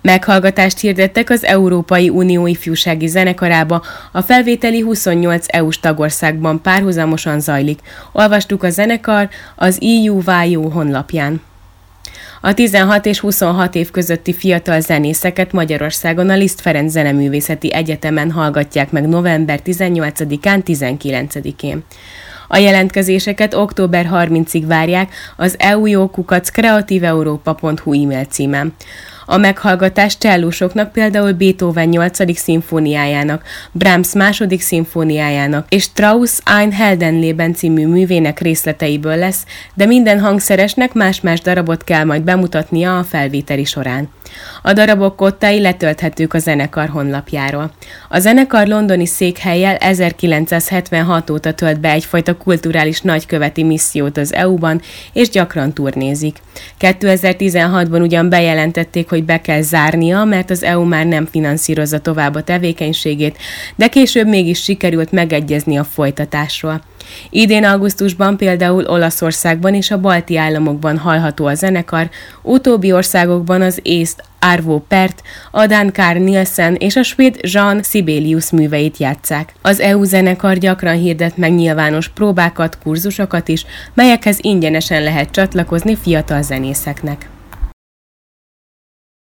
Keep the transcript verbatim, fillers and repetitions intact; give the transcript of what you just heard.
Meghallgatást hirdettek az Európai Unió ifjúsági zenekarába, a felvételi huszonnyolc é u-s tagországban párhuzamosan zajlik. Olvastuk a zenekar az E U Y O honlapján. A tizenhat és huszonhat év közötti fiatal zenészeket Magyarországon a Liszt Ferenc Zeneművészeti Egyetemen hallgatják meg november tizennyolcadikán, tizenkilencedikén. A jelentkezéseket október harmincadikáig várják az e u j o kukac kreatív európa pont hu e-mail címen. A meghallgatás csellósoknak például Beethoven nyolcadik szimfóniájának, Brahms második szimfóniájának és Strauss Ein Heldenleben című művének részleteiből lesz, de minden hangszeresnek más-más darabot kell majd bemutatnia a felvételi során. A darabok kottái letölthetők a zenekar honlapjáról. A zenekar londoni székhellyel ezerkilencszázhetvenhat óta tölt be egyfajta kulturális nagyköveti missziót az é u-ban, és gyakran turnézik. kétezer-tizenhatban ugyan bejelentették, hogy be kell zárnia, mert az é u már nem finanszírozza tovább a tevékenységét, de később mégis sikerült megegyezni a folytatásról. Idén augusztusban például Olaszországban és a balti államokban hallható a zenekar, utóbbi országokban az észt Arvo Pärt, a dán Carl Nielsen és a svéd Jean Sibelius műveit játsszák. Az é u zenekar gyakran hirdet meg nyilvános próbákat, kurzusokat is, melyekhez ingyenesen lehet csatlakozni fiatal zenészeknek.